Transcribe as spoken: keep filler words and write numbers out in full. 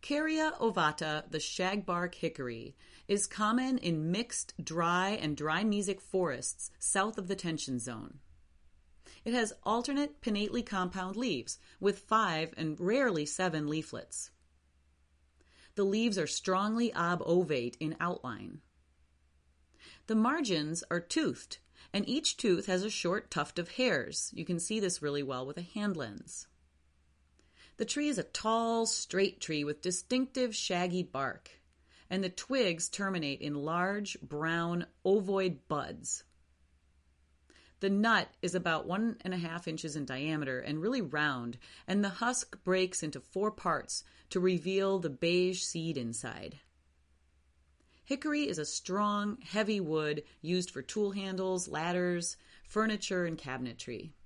Carya ovata, the shagbark hickory, is common in mixed dry and dry mesic forests south of the tension zone. It has alternate pinnately compound leaves with five and rarely seven leaflets. The leaves are strongly obovate in outline. The margins are toothed, and each tooth has a short tuft of hairs. You can see this really well with a hand lens. The tree is a tall, straight tree with distinctive shaggy bark, and the twigs terminate in large, brown, ovoid buds. The nut is about one and a half inches in diameter and really round, and the husk breaks into four parts to reveal the beige seed inside. Hickory is a strong, heavy wood used for tool handles, ladders, furniture, and cabinetry.